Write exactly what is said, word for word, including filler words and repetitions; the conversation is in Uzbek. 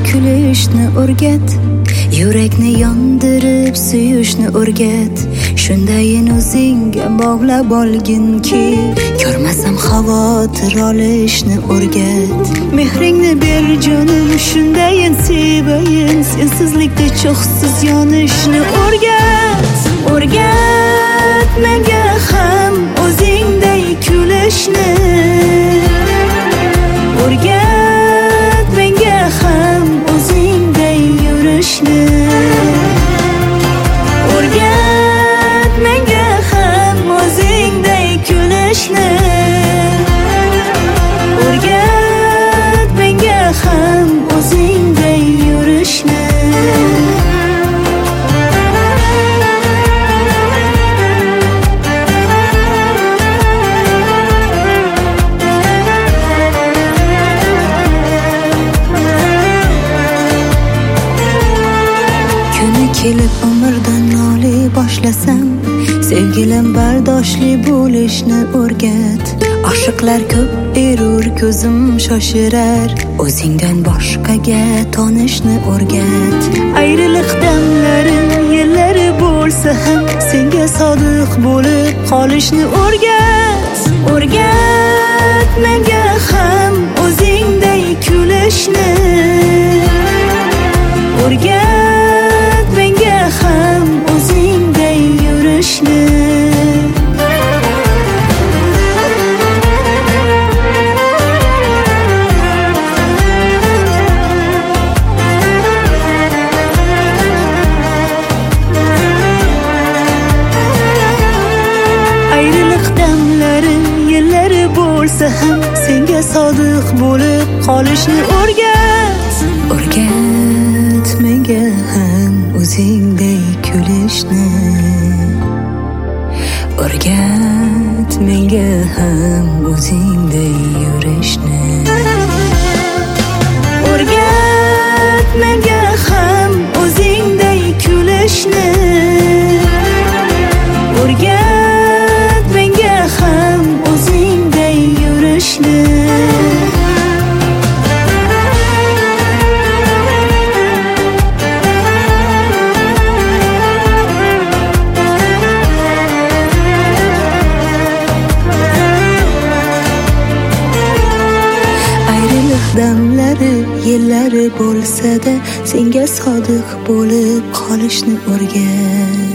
kulishni o'rgat, yurakni yondirib suyishni o'rgat. Shundayin o'zingga bog'lab olginki, ko'rmasam xavotir olishni o'rgat. Mehringni ber jonim, shundayin sevayin, sensizlikda cho'xsiz yonishni o'rgat. O'rgat menga ham o'zingday kulishni, o'rgat menga ham o'zingday yurishni, o'rgat menga ham o'zingday kulishni, o'rgat menga ham o'zingday yurishni. Kelib umrdan noli boshlasam, sevgilim bardoshli bo'lishni o'rgat. Oshiqlar ko'p erur, ko'zim shoshirar, o'zingdan boshqaga tonishni o'rgat. Ayriliq damlarim yillari bo'lsa ham, senga sodiq bo'lib qolishni o'rgat. O'rgat menga ham o'zingday kulishni, o'rgat menga ham o'zingday yurishni. Ayriliq damlarim yillari bo'lsa ham, senga sodiq bo'lib qolishni o'rgat. O'rgat menga ham o'zingday kulishni, o'rgat menga ham o'zingday yurishni, o'rgat menga ham o'zingday kulishni, o'rgat menga ham o'zingday yurishni. Damlari yillari bo'lsa-da, senga sodiq bo'lib qolishni o'rgat.